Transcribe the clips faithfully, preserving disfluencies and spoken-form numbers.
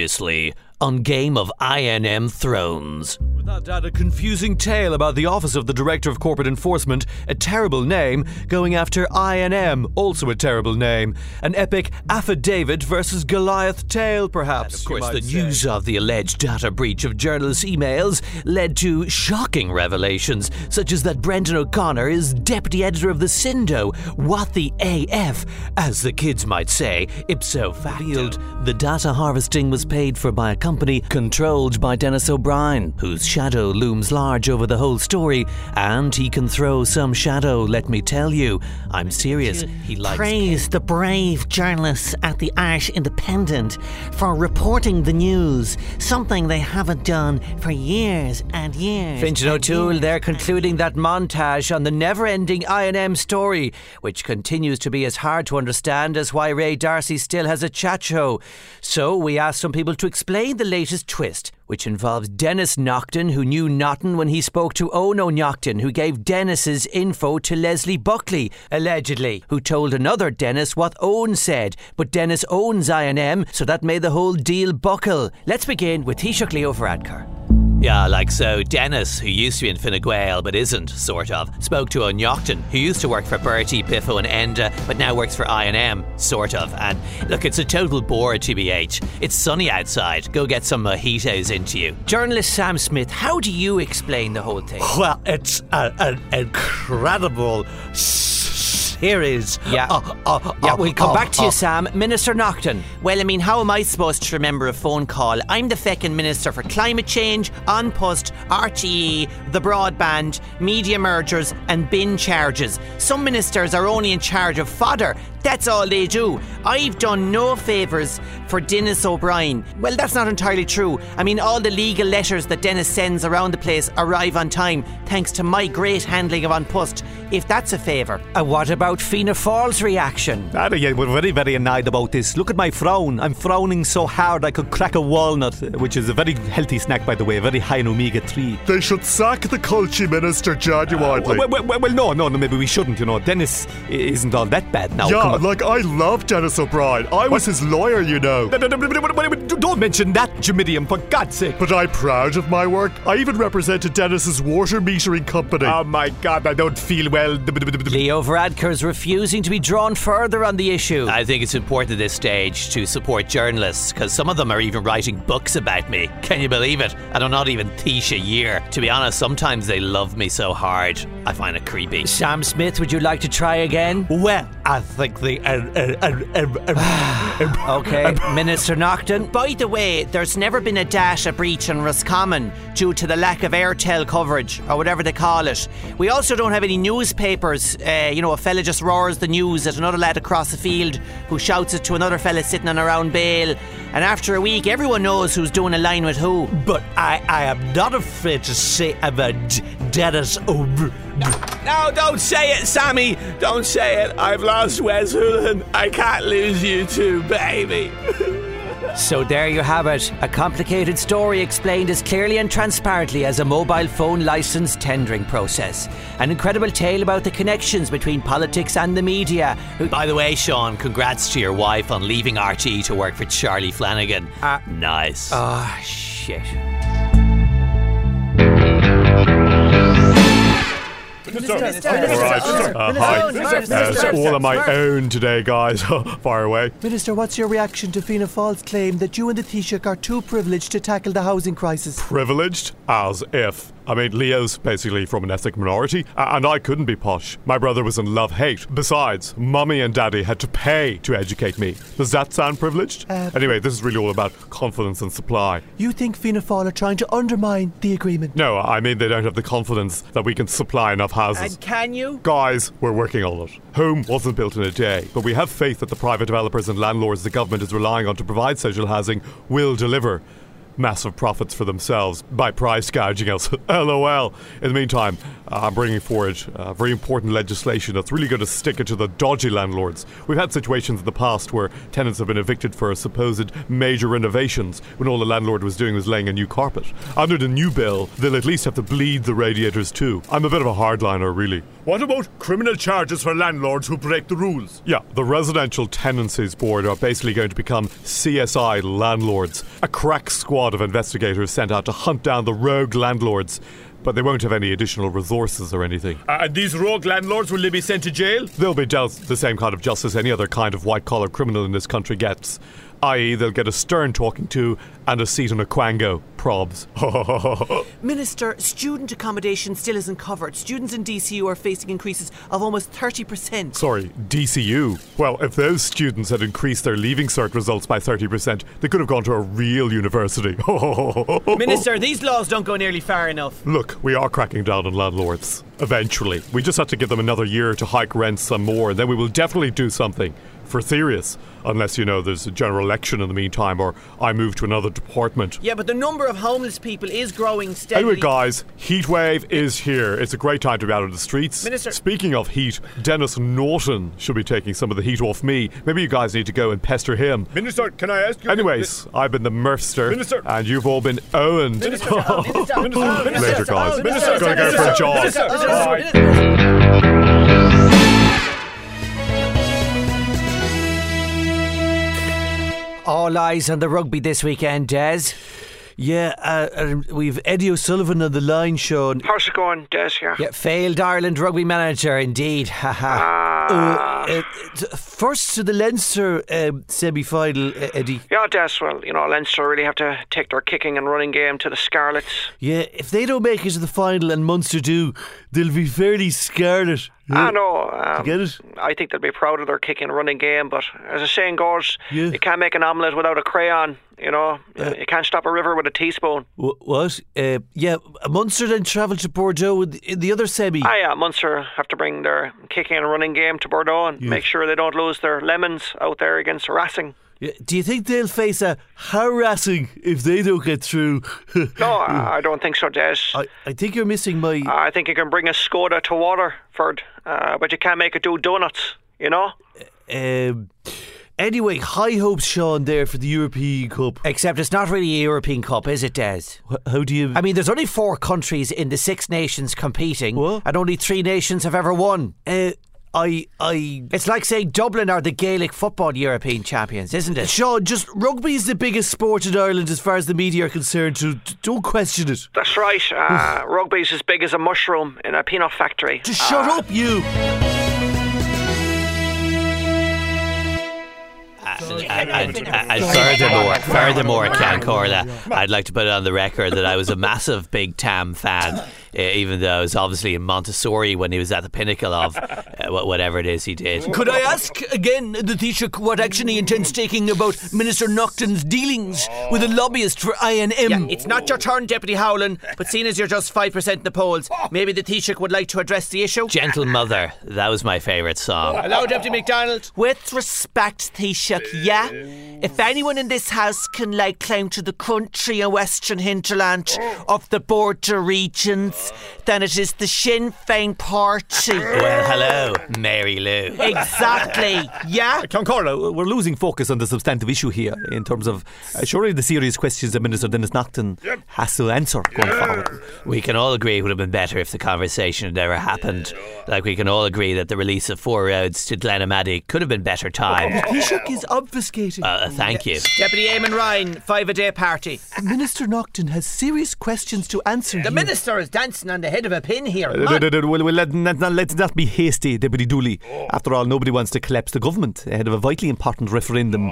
Previously on Game of I N M Thrones. Without doubt, a confusing tale about the Office of the Director of Corporate Enforcement, a terrible name, going after I N M, also a terrible name. An epic affidavit versus Goliath tale, perhaps. And of course, the news of the alleged data breach of journalists' emails led to shocking revelations, such as that Brendan O'Connor is deputy editor of the Sindo. What the A F, as the kids might say, ipso facto. The data harvesting was paid for by a company controlled by Dennis O'Brien, whose shadow looms large over the whole story, and he can throw some shadow, let me tell you. I'm serious. He likes Praise the brave journalists at the Irish Independent for reporting the news, something they haven't done for years and years. Finch and O'Toole, they're concluding that montage on the never-ending I N M story, which continues to be as hard to understand as why Ray D'Arcy still has a chat show. So we asked some people to explain the latest twist, which involves Dennis Naughton, who knew Naughton when he spoke to Ono Naughton, who gave Dennis's info to Leslie Buckley, allegedly, who told another Dennis what Owen said, but Dennis owns I N M, so that made the whole deal buckle. Let's begin with Taoiseach Leo Varadkar. Yeah, like so, Dennis, who used to be in Fine Gael but isn't, sort of, spoke to O'Naughton, who used to work for Bertie, Biffo and Enda, but now works for I N M, sort of. And look, it's a total bore, T B H. It's sunny outside. Go get some mojitos into you. Journalist Sam Smith, how do you explain the whole thing? Well, it's a, an incredible series. Yeah, uh, uh, yeah uh, we'll come uh, back to you, uh, Sam. Minister Naughton. Well, I mean, how am I supposed to remember a phone call? I'm the feckin' Minister for Climate Change, An Post, R T E, the broadband, media mergers and bin charges. Some ministers are only in charge of fodder. That's all they do. I've done no favours for Dennis O'Brien. Well, that's not entirely true. I mean, all the legal letters that Dennis sends around the place arrive on time, thanks to my great handling of An Post, if that's a favour. And what about Fianna Fáil's reaction? Ah, yeah, we're very, very annoyed about this. Look at my frown. I'm frowning so hard I could crack a walnut, which is a very healthy snack, by the way, very high in omega three. They should sack the culture minister genuinely. Uh, well, well, well, no, no, no, maybe we shouldn't, you know. Dennis isn't all that bad now. Yeah, like I love Dennis O'Brien. I was What? his lawyer, you know. No, no, no, no, no, no, no, don't mention that, Jamidium, for God's sake. But I'm proud of my work. I even represented Dennis's water metering company. Oh my God, I don't feel well. Leo Varadkar's refusing to be drawn further on the issue. I think it's important at this stage to support journalists, because some of them are even writing books about me. Can you believe it? And I'm not even Taoiseach a year. To be honest, sometimes they love me so hard, I find it creepy. Sam Smith, would you like to try again? Well, I think the... Uh, uh, uh, uh, uh, Okay, Minister Naughton. By the way, there's never been a data breach in Roscommon due to the lack of Airtel coverage, or whatever they call it. We also don't have any newspapers. Uh, you know, a fella just roars the news at another lad across the field who shouts it to another fella sitting on a round bale. And after a week, everyone knows who's doing a line with who. But I, I am not afraid to say I'm a D- Dennis O'Brien. No, don't say it, Sammy. Don't say it. I've lost Wes Houlihan. I can't lose you too, baby. So there you have it. A complicated story explained as clearly and transparently as a mobile phone licence tendering process. An incredible tale about the connections between politics and the media. Who- By the way, Sean, congrats to your wife on leaving R T E to work for Charlie Flanagan. Uh, nice. Ah, shit. Alright, uh, hi. Uh, it's all on my own today, guys. Fire away. Minister, what's your reaction to Fianna Fáil's claim that you and the Taoiseach are too privileged to tackle the housing crisis? Privileged? As if. I mean, Leo's basically from an ethnic minority, uh, and I couldn't be posh. My brother was in love-hate. Besides, Mummy and Daddy had to pay to educate me. Does that sound privileged? Uh, anyway, this is really all about confidence and supply. You think Fianna Fáil are trying to undermine the agreement? No, I mean they don't have the confidence that we can supply enough houses. And can you? Guys, we're working on it. Home wasn't built in a day, but we have faith that the private developers and landlords the government is relying on to provide social housing will deliver massive profits for themselves by price gouging us. LOL. In the meantime, uh, I'm bringing forward uh, very important legislation that's really going to stick it to the dodgy landlords. We've had situations in the past where tenants have been evicted for supposed major renovations when all the landlord was doing was laying a new carpet. Under the new bill, they'll at least have to bleed the radiators too. I'm a bit of a hardliner, really. What about criminal charges for landlords who break the rules? Yeah, the Residential Tenancies Board are basically going to become C S I landlords. A crack squad of investigators sent out to hunt down the rogue landlords. But they won't have any additional resources or anything. Uh, and these rogue landlords, will they be sent to jail? They'll be dealt the same kind of justice any other kind of white-collar criminal in this country gets. that is, they'll get a stern talking to and a seat on a quango. Probs. Minister, student accommodation still isn't covered. Students in D C U are facing increases of almost thirty percent. Sorry, D C U? Well, if those students had increased their Leaving Cert results by thirty percent, they could have gone to a real university. Minister, these laws don't go nearly far enough. Look, we are cracking down on landlords. Eventually. We just have to give them another year to hike rents some more, and then we will definitely do something. For serious. Unless, you know, there's a general election in the meantime, or I move to another department. Yeah, but the number of homeless people is growing steadily. Anyway, guys, heatwave is here. It's a great time to be out on the streets. Minister. Speaking of heat, Dennis Norton should be taking some of the heat off me. Maybe you guys need to go and pester him. Minister, can I ask you... Anyways, I've been the Murfster. Minister. And you've all been Owened. Minister. Minister. Minister. Later, guys. Minister. Gotta go for a jog. Minister. Bye. All eyes on the rugby this weekend, Des. Yeah, uh, uh, we've Eddie O'Sullivan on the line, Sean. How's it going, Des? Yeah. Yeah, failed Ireland rugby manager, indeed. Haha. Uh, Uh, uh, first to the Leinster uh, semi-final, uh, Eddie. yeah, Des, well, you know, Leinster really have to take their kicking and running game to the Scarlets. Yeah, if they don't make it to the final and Munster do, they'll be fairly scarlet. I know. Um, You get it? I think they'll be proud of their kicking and running game, but as the saying goes, Yeah. you can't make an omelette without a crayon, you know. Uh, you can't stop a river with a teaspoon. Wh- what? Uh, yeah, Munster then travelled to Bordeaux in the, in the other semi. Ah, yeah, Munster have to bring their kicking and running game to Bordeaux and Yeah. make sure they don't lose their lemons out there against Racing. Yeah, do you think they'll face a harassing if they don't get through? No, I I don't think so, Des. I, I think you're missing my... I think you can bring a Skoda to Waterford, uh, but you can't make it do donuts, you know? Um, anyway, high hopes, Sean, there for the European Cup. Except it's not really a European Cup, is it, Des? Wh- How do you... I mean, there's only four countries in the Six Nations competing, What? and only three nations have ever won. Uh, I... I... It's like saying Dublin are the Gaelic football European champions, isn't it? Sean, just rugby is the biggest sport in Ireland as far as the media are concerned, so d- don't question it. That's right. Uh, rugby's as big as a mushroom in a peanut factory. Just shut Uh, up, you! And, and, and furthermore, furthermore, Can Corla, I'd like to put it on the record that I was a massive Big Tam fan, uh, even though I was obviously in Montessori when he was at the pinnacle of uh, wh- whatever it is he did. Could I ask again, the Taoiseach, what action he intends taking about Minister Naughton's dealings with a lobbyist for I N M? Yeah, it's not your turn, Deputy Howland, but seeing as you're just five percent in the polls, maybe the Taoiseach would like to address the issue? Gentle Mother, that was my favourite song. Hello, Deputy MacDonald. With respect, Taoiseach, yeah? If anyone in this house can lay claim to the country and western hinterland of the border regions, then it is the Sinn Féin party. Well, hello, Mary Lou. Exactly, yeah? Count Carla, we're losing focus on the substantive issue here in terms of uh, surely the serious questions that Minister Dennis Naughton has to answer going forward. We can all agree it would have been better if the conversation had never happened. Like we can all agree that the release of Four Roads to Glenamaddy could have been better timed. Taoiseach is obfuscating. Uh, thank you. Deputy Eamon Ryan, five-a-day party. Minister Naughton has serious questions to answer The here. Minister is dancing on the head of a pin here. Uh, man. d- d- d- Well, well, let, not, not- let's not be hasty, Deputy Dooley. After all, nobody wants to collapse the government ahead of a vitally important referendum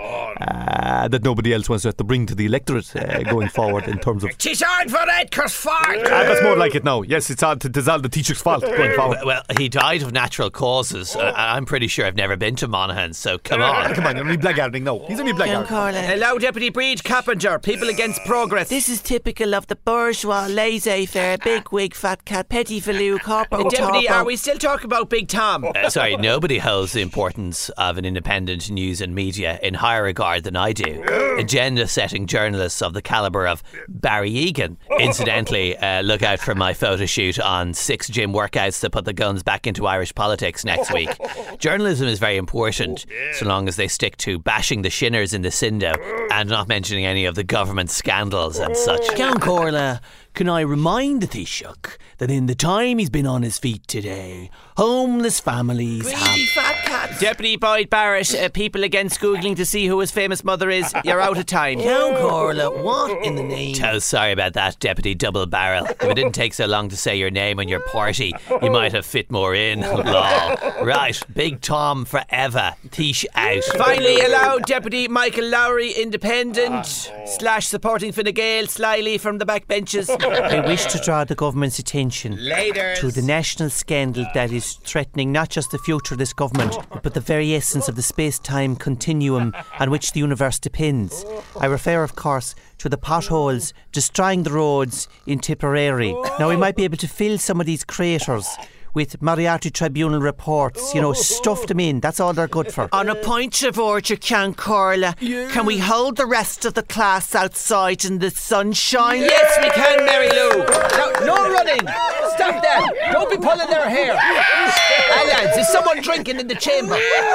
uh, that nobody else wants to have to bring to the electorate uh, going forward in terms of... She's on for Edgar's fart. Ah, that's more like it now. Yes, it's all, it's all the teacher's fault going forward. Well, he died of natural causes. Uh, I'm pretty sure I've never been to Monaghan, so come on. Come on, you're only blackguarding now. He's only blackguarding. Hello, Deputy Breed Cappinger, People Against Progress. This is typical of the bourgeois, laissez-faire, big wig, fat cat, petty value, corpo, Deputy, topo. are we still talking about Big Tom? Uh, sorry, nobody holds the importance of an independent news and media in higher regard than I do. Agenda-setting journalists of the calibre of Barry Egan. Incidentally, uh, look out for my photo shoot on six gym workouts to put the guns back into Irish politics next week. Journalism is very important, so long as they stick to bashing the shinners in the Sindo and not mentioning any of the government scandals and such. Count Corla, can I remind the Taoiseach that in the time he's been on his feet today, homeless families Greedy have... fat cat. Deputy Boyd Barrett, uh, people against Googling to see who his famous mother is. You're out of time. Down, Corla. What in the name? So sorry about that, Deputy Double Barrel. If it didn't take so long to say your name on your party, you might have fit more in. Lol. Right, Big Tom forever. Tish out. Finally, allow Deputy Michael Lowry, independent, slash supporting Fine Gael, slyly from the back benches. I wish to draw the government's attention Later. to the national scandal that is threatening not just the future of this government, but the very essence of the space-time continuum on which the universe depends. I refer, of course, to the potholes destroying the roads in Tipperary. Now, we might be able to fill some of these craters with Moriarty Tribunal reports, you know, stuff them in. That's all they're good for. On a point of order, can Corla, can we hold the rest of the class outside in the sunshine? Yes, we can, Mary Lou. No, no running. Stop that. Don't be pulling their hair. Ah, lads, is someone drinking in the chamber?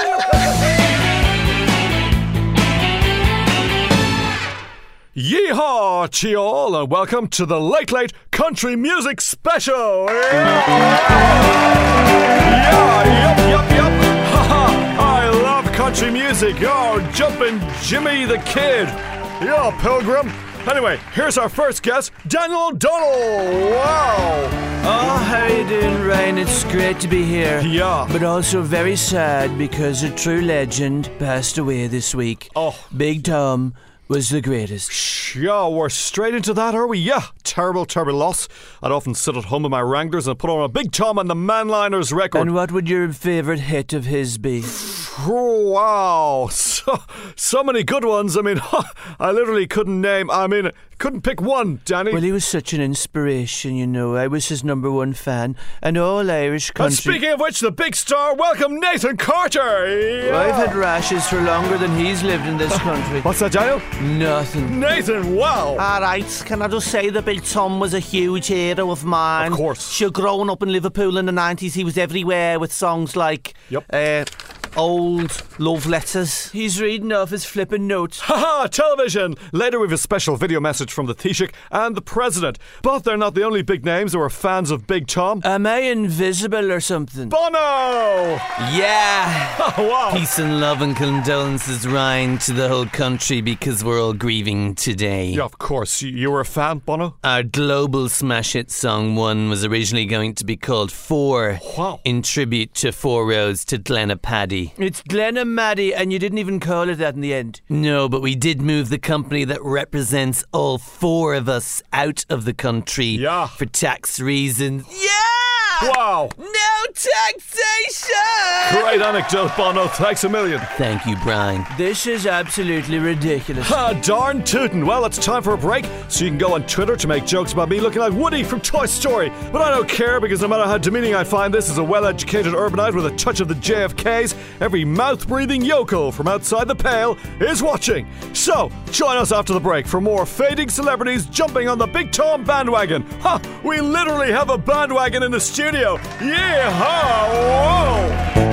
Yeehaw to you all, and welcome to the Late Late Country Music Special! Yeah, yup, yup, yup! Haha, I love country music! Oh, Jumpin' Jimmy the Kid! Yeah, Pilgrim! Anyway, here's our first guest, Daniel O'Donnell! Wow! Oh, how you doing, Ryan? It's great to be here. Yeah. But also very sad because a true legend passed away this week. Oh. Big Tom was the greatest. Yeah, we're straight into that, are we? Yeah, terrible, terrible loss. I'd often sit at home with my Wranglers and put on a Big Tom and the Manliners record. And what would your favourite hit of his be? Oh, wow, so, so many good ones. I mean, I literally couldn't name, I mean, couldn't pick one, Danny. Well, he was such an inspiration, you know. I was his number one fan. And all Irish country... And speaking of which, the big star, welcome Nathan Carter. Yeah. Well, I've had rashes for longer than he's lived in this country. What's that, Daniel? Nothing. Nathan, wow. Alright, can I just say that Big Tom was a huge hero of mine. Of course. She growing up in Liverpool in the nineties, he was everywhere with songs like... Yep. Uh, Old Love Letters. He's reading off his flippin' notes. Haha, television! Later we have a special video message from the Taoiseach and the President. But they're not the only big names who are fans of Big Tom. Am I invisible or something? Bono! Yeah. Oh, wow. Peace and love and condolences, Ryan, to the whole country because we're all grieving today. Yeah, of course. You, you were a fan, Bono? Our global smash hit song one was originally going to be called Four, Wow. in tribute to Four Roads to Glenna Paddy. It's Glenn and Maddie, and you didn't even call it that in the end. No, but we did move the company that represents all four of us out of the country Yeah. for tax reasons. Yeah! Wow. No taxation! Great anecdote, Bono. Thanks a million. Thank you, Brian. This is absolutely ridiculous. Ha, darn tootin'. Well, it's time for a break, so you can go on Twitter to make jokes about me looking like Woody from Toy Story. But I don't care, because no matter how demeaning I find this as a well-educated urbanite with a touch of the J F Ks, every mouth-breathing yokel from outside the pale is watching. So, join us after the break for more fading celebrities jumping on the Big Tom bandwagon. Ha, we literally have a bandwagon in the studio. Yeah-ha, whoa!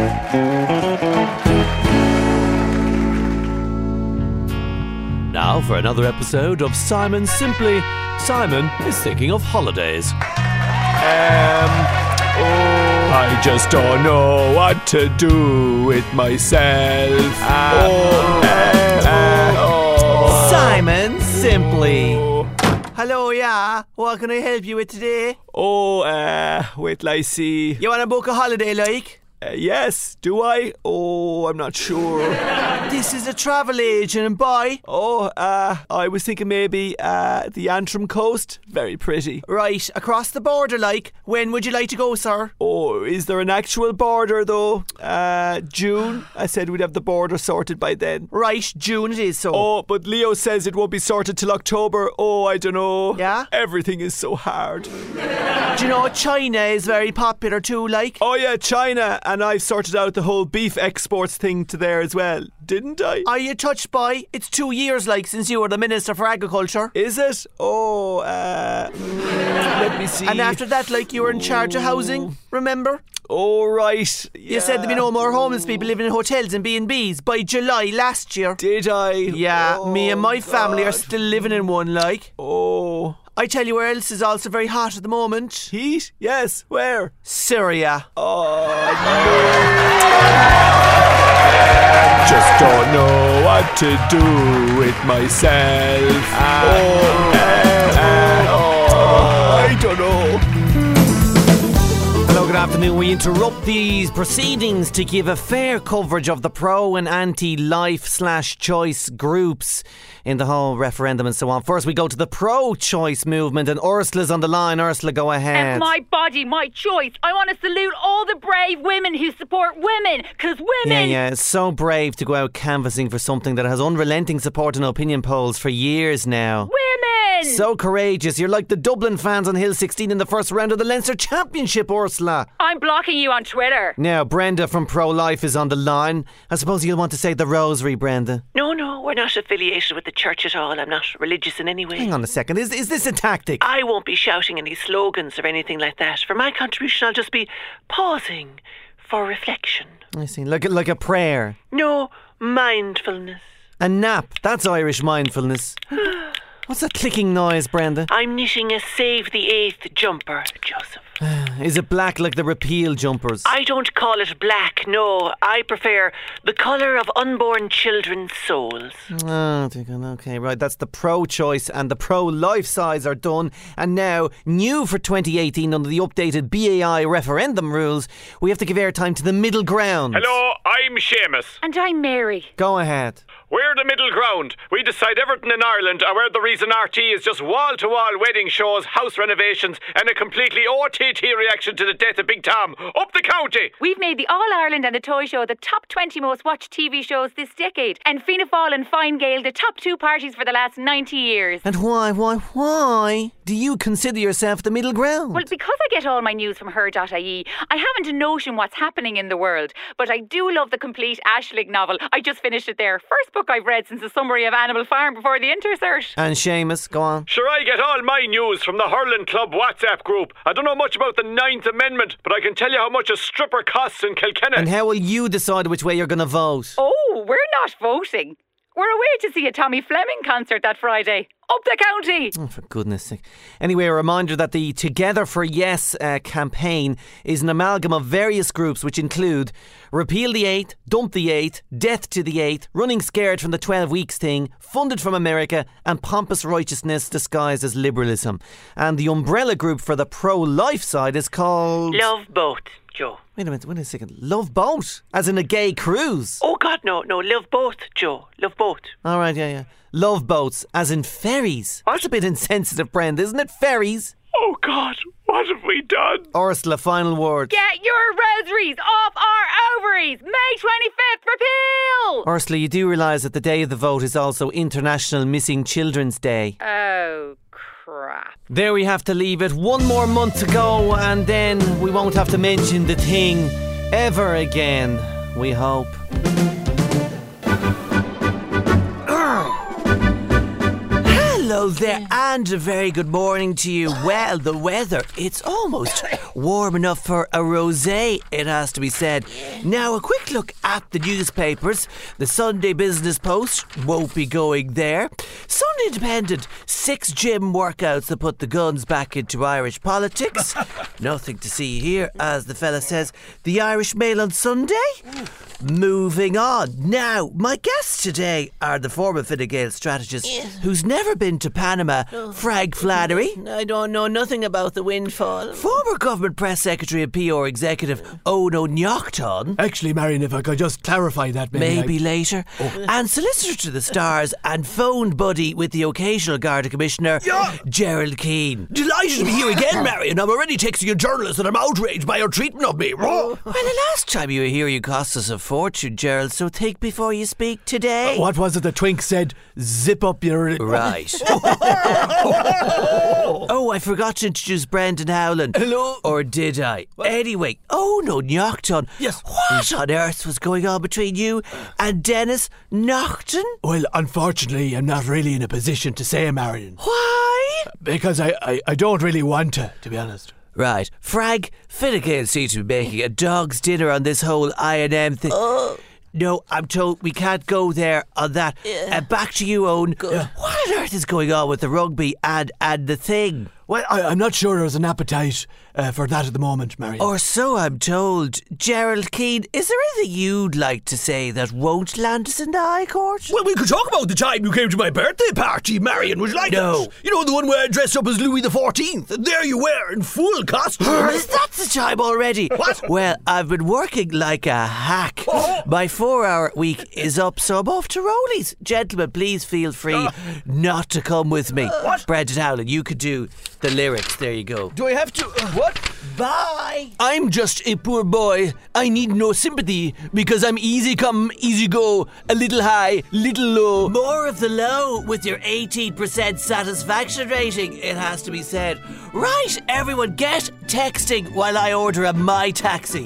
Now for another episode of Simon Simply. Simon is thinking of holidays. Um, oh, I just don't know what to do with myself. Uh, oh, uh, uh, oh. Simon Simply. Hello, yeah. What can I help you with today? Oh, uh, wait till I see. You want to book a holiday, like? Uh, yes, do I? Oh, I'm not sure. This is a travel agent, and boy. Oh, uh, I was thinking maybe uh, the Antrim coast. Very pretty. Right, across the border, like. When would you like to go, sir? Oh, is there an actual border though? Uh, June? I said we'd have the border sorted by then. Right, June it is, so. Oh, but Leo says it won't be sorted till October. Oh, I don't know. Yeah? Everything is so hard. Do you know China is very popular too, like? Oh yeah, China. And I've sorted out the whole beef exports thing to there as well, didn't I? Are you touched by? It's two years, like, since you were the Minister for Agriculture. Is it? Oh, uh... let me see. And after that, like, you were in charge of housing, remember? Oh, right. Yeah. You said there'd be no more homeless people living in hotels and B and B's by July last year. Did I? Yeah, oh, me and my family God. are still living in one, like. Oh. I tell you where else is also very hot at the moment. Heat? Yes. Where? Syria. Oh, just don't know what to do with myself. Uh, oh, uh, uh, oh, I don't know. Hello, good afternoon. We interrupt these proceedings to give a fair coverage of the pro and anti-life slash choice groups in the whole referendum and so on. First, we go to the pro-choice movement, and Ursula's on the line. Ursula, go ahead. It's my body, my choice. I want to salute all the brave women who support women, because women... Yeah, yeah, it's so brave to go out canvassing for something that has unrelenting support in opinion polls for years now. Women! So courageous. You're like the Dublin fans on Hill sixteen in the first round of the Leinster Championship, Ursula. I'm blocking you on Twitter. Now, Brenda from Pro-Life is on the line. I suppose you'll want to say the rosary, Brenda. No, no, we're not affiliated with the church at all. I'm not religious in any way. Hang on a second. Is, is this a tactic? I won't be shouting any slogans or anything like that. For my contribution, I'll just be pausing for reflection. I see. Like, like a prayer. No, mindfulness. A nap. That's Irish mindfulness. What's that clicking noise, Brenda? I'm knitting a Save the Eighth jumper, Joseph. Is it black like the repeal jumpers? I don't call it black, no. I prefer the colour of unborn children's souls. Oh, okay, right. That's the pro-choice and the pro-life sides are done. And now, new for twenty eighteen under the updated B A I referendum rules, we have to give airtime to the middle ground. Hello, I'm Seamus. And I'm Mary. Go ahead. We're the middle ground. We decide everything in Ireland, and we're the reason R T is just wall-to-wall wedding shows, house renovations, and a completely O T T reaction to the death of Big Tom. Up the county! We've made the All-Ireland and the Toy Show the top twenty most watched T V shows this decade, and Fianna Fáil and Fine Gael the top two parties for the last ninety years. And why, why, why do you consider yourself the middle ground? Well, because I get all my news from her dot I E, I haven't a notion what's happening in the world, but I do love the complete Aisling novel. I just finished it there. First book I've read since the summary of Animal Farm before the Intercert. And Seamus, go on. Sure, I get all my news from the Hurling Club WhatsApp group. I don't know much about the Ninth Amendment, but I can tell you how much a stripper costs in Kilkenny. And how will you decide which way you're going to vote? Oh, we're not voting. We're away to see a Tommy Fleming concert that Friday. Up the county! Oh, for goodness sake. Anyway, a reminder that the Together for Yes uh, campaign is an amalgam of various groups which include Repeal the Eighth, Dump the Eighth, Death to the Eighth, Running Scared from the twelve weeks thing, Funded from America, and Pompous Righteousness disguised as liberalism. And the umbrella group for the pro-life side is called... Love Boat, Joe. Wait a minute, wait a second. Love Boat? As in a gay cruise? Oh, God, no, no. Love Boat, Joe. Love Boat. All right, yeah, yeah. Love boats, as in ferries. What? That's a bit insensitive, Brenda, isn't it? Ferries. Oh, God, what have we done? Ursula, final word. Get your rosaries off our ovaries! May twenty-fifth, repeal! Ursula, you do realise that the day of the vote is also International Missing Children's Day. Oh, crap. There we have to leave it. One more month to go, and then we won't have to mention the thing ever again, we hope. Hello there, and a very good morning to you. Well, the weather, it's almost warm enough for a rosé, it has to be said. Now, a quick look at the newspapers. The Sunday Business Post won't be going there. Sunday Independent, six gym workouts that put the guns back into Irish politics. Nothing to see here, as the fella says. The Irish Mail on Sunday? Moving on. Now, my guests today are the former Fine Gael strategist who's never been to Panama, Frag Flannery. I don't know nothing about the windfall. Former Government Press Secretary and P R Executive Ono Nyachtón. Actually, Marion, if I could just clarify that maybe, Maybe I... later. Oh. And Solicitor to the Stars and phone buddy with the occasional Garda Commissioner, yeah. Gerald Keane. Delighted to be here again, Marion. I'm already texting a journalist that I'm outraged by your treatment of me. Well, the last time you were here, you cost us a fortune, Gerald, so think before you speak today. Uh, what was it the twink said? Zip up your... Right. Oh, I forgot to introduce Brendan Howland. Hello. Or did I? What? Anyway, Ono Nyachtón. Yes. What on earth was going on between you and Dennis Naughton? Well, unfortunately, I'm not really in a position to say, Marion. Why? Because I, I, I don't really want to, to be honest. Right. Frag, Fine Gael seems to be making a dog's dinner on this whole I and M thing. Oh. No, I'm told we can't go there on that. Uh, back to you, Owen. Uh, what on earth is going on with the rugby and, and the thing? Well, I, I'm not sure there's an appetite uh, for that at the moment, Marion. Or so I'm told. Gerald Keane, is there anything you'd like to say that won't land us in the High Court? Well, we could talk about the time you came to my birthday party, Marion. Would you like No. it? You know, the one where I dressed up as Louis the fourteenth. And there you were, in full costume. Is that the time already? What? Well, I've been working like a hack. Oh. My four-hour week is up, so I'm off to Rollies. Gentlemen, please feel free Uh. not to come with me. What? Brendan Howland, you could do the lyrics. There you go. Do I have to... Uh, what? Bye. I'm just a poor boy. I need no sympathy because I'm easy come, easy go. A little high, little low. More of the low with your eighteen percent satisfaction rating, it has to be said. Right, everyone get texting while I order a My Taxi.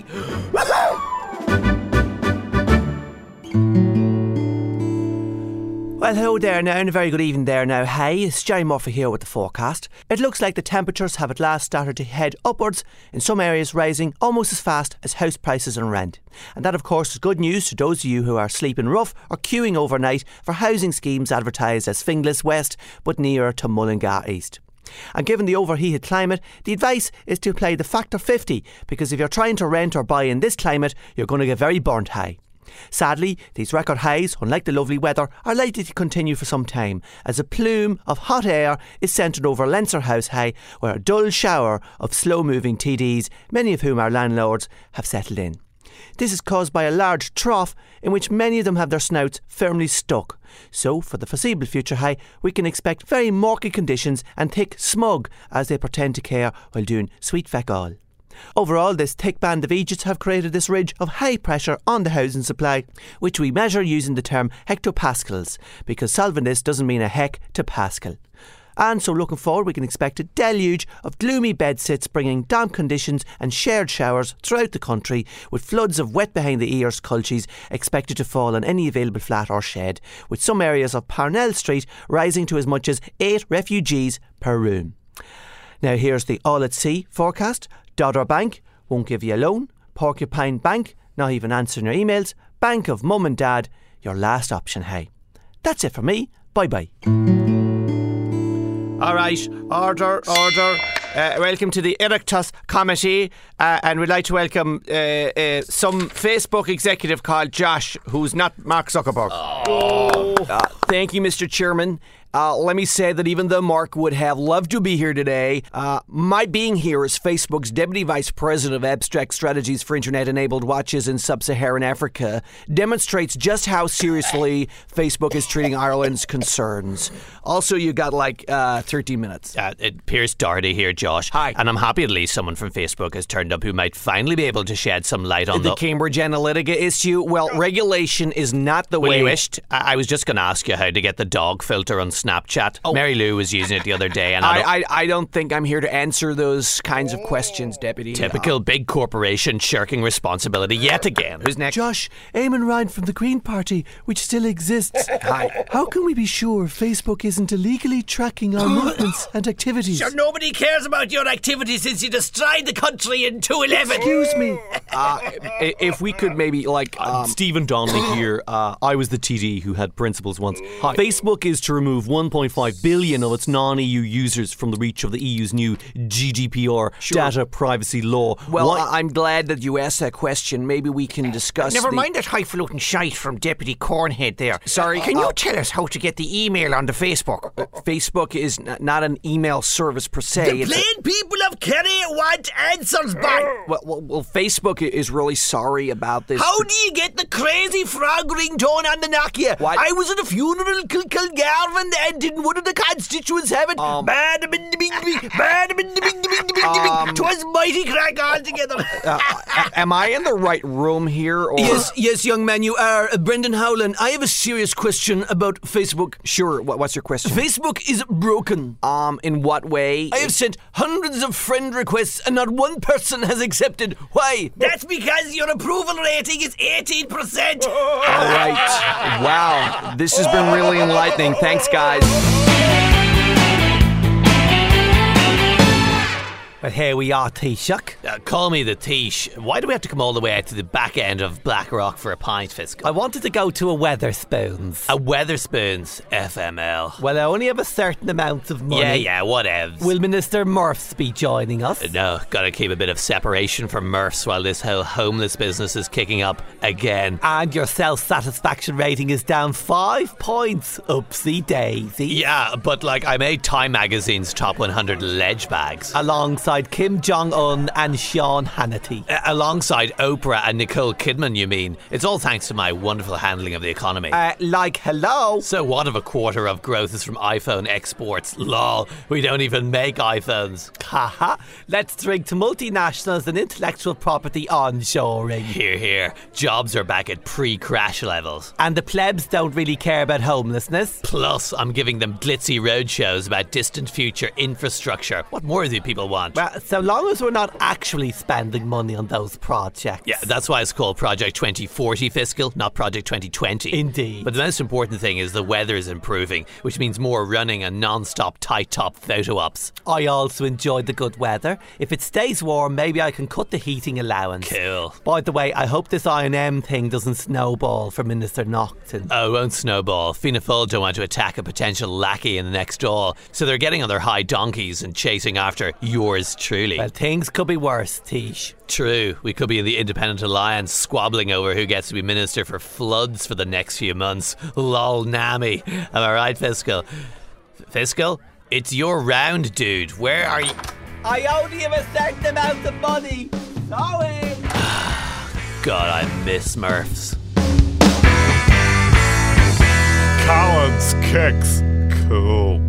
Well, hello there now, and a very good evening there now. Hey, it's Jerry Murphy here with the forecast. It looks like the temperatures have at last started to head upwards, in some areas rising almost as fast as house prices and rent. And that, of course, is good news to those of you who are sleeping rough or queuing overnight for housing schemes advertised as Finglas West, but nearer to Mullingar East. And given the overheated climate, the advice is to apply the factor fifty, because if you're trying to rent or buy in this climate, you're going to get very burnt high. Sadly, these record highs, unlike the lovely weather, are likely to continue for some time, as a plume of hot air is centred over Leinster House High, where a dull shower of slow-moving T Ds, many of whom are landlords, have settled in. This is caused by a large trough in which many of them have their snouts firmly stuck. So, for the foreseeable future high, we can expect very murky conditions and thick smog as they pretend to care while doing sweet feck all. Overall, this thick band of Egypts have created this ridge of high pressure on the housing supply, which we measure using the term hectopascals, because solving this doesn't mean a heck to Pascal. And so looking forward, we can expect a deluge of gloomy bedsits bringing damp conditions and shared showers throughout the country, with floods of wet behind the ears culchies expected to fall on any available flat or shed, with some areas of Parnell Street rising to as much as eight refugees per room. Now here's the all at sea forecast. Dodder Bank won't give you a loan. Porcupine Bank not even answering your emails. Bank of Mum and Dad, your last option, hey. That's it for me. Bye bye. All right, order, order. Uh, welcome to the Oireachtas Committee, uh, and we'd like to welcome uh, uh, some Facebook executive called Josh, who's not Mark Zuckerberg. Oh. Uh, thank you, Mister Chairman. Uh, let me say that even though Mark would have loved to be here today, uh, my being here as Facebook's Deputy Vice President of Abstract Strategies for Internet-Enabled Watches in Sub-Saharan Africa demonstrates just how seriously Facebook is treating Ireland's concerns. Also, you got like uh, thirty minutes. Uh, it, Pierce Doherty here, Josh. Hi. And I'm happy at least someone from Facebook has turned up who might finally be able to shed some light on the, the... Cambridge Analytica issue. Well, regulation is not the Well, way... you wished. I, I was just going to ask you how to get the dog filter on Snapchat. Oh. Mary Lou was using it the other day, and I, don't, I, I, I don't think I'm here to answer those kinds of questions, Deputy. typical big corporation shirking responsibility yet again. Who's next? Josh, Eamon Ryan from the Green Party, which still exists. Hi. How can we be sure Facebook isn't illegally tracking our movements and activities? Sure, nobody cares about your activity since you destroyed the country in two eleven. Excuse me. Uh, i- if we could maybe, like... Um, Stephen Donnelly here. Uh, I was the T D who had principles once. Hi. Facebook is to remove one point five billion of its non-E U users from the reach of the E U's new G D P R Sure. data privacy law. well, Why- I- I'm glad that you asked that question. Maybe we can discuss Never the- mind that highfalutin shite from Deputy Cornhead there. Sorry, Can uh, you tell us how to get the email onto Facebook? Facebook is n- not an email service per se. The It's a- plain people of Kerry want answers back. well, well, well, Facebook i- is really sorry about this. How do you get the crazy frog ringtone on the Nokia? What? I was at a funeral in Kilgarvan and didn't one of the constituents have it? Um, Bad bing bing bing, bad bing bing bing bing bing. Um, Twas mighty crack altogether. Uh, a- am I in the right room here? Or? Yes, yes, young man, you are. Uh, Brendan Howland, I have a serious question about Facebook. Sure. What, what's your question? Facebook is broken. Um, in what way? I have sent hundreds of friend requests and not one person has accepted. Why? That's because your approval rating is eighteen percent. All right. Wow. This has been really enlightening. Thanks, guys. Well, here we are, Taoiseach. Uh, call me the Taoish. Why do we have to come all the way out to the back end of Blackrock for a pint, Fiscal? I wanted to go to a Weatherspoons. A Weatherspoons? F M L. Well, I only have a certain amount of money. Yeah, yeah, whatevs. Will Minister Murphs be joining us? Uh, no, gotta keep a bit of separation from Murphs while this whole homeless business is kicking up again. And your self-satisfaction rating is down five points. Oopsie daisy. Yeah, but like I made Time Magazine's top one hundred ledge bags. Alongside Kim Jong-un and Sean Hannity. Uh, alongside Oprah and Nicole Kidman, you mean? It's all thanks to my wonderful handling of the economy. Uh, like, hello? So what if a quarter of growth is from iPhone exports? Lol, we don't even make iPhones. Haha. Let's drink to multinationals and intellectual property onshoring. Here, here. Jobs are back at pre-crash levels. And the plebs don't really care about homelessness. Plus, I'm giving them glitzy roadshows about distant future infrastructure. What more do people want? Well, so long as we're not actually spending money on those projects. Yeah, that's why it's called Project twenty forty, Fiscal, not Project twenty twenty. Indeed. But the most important thing is the weather is improving, which means more running and non-stop tight-top photo ops. I also enjoy the good weather. If it stays warm, maybe I can cut the heating allowance. Cool. By the way, I hope this I and M thing doesn't snowball for Minister Naughton. Oh, it won't snowball. Fianna Fáil don't want to attack a potential lackey in the next Dáil, so they're getting on their high donkeys and chasing after yours truly. Well, things could be worse, Tish. True, we could be in the Independent Alliance squabbling over who gets to be Minister for Floods for the next few months. Lol nammy. Am I right, Fiscal? F- Fiscal? It's your round, dude. Where are you? I only have a certain amount of money. Sorry. God, I miss Murphs. Collins kicks. Cool.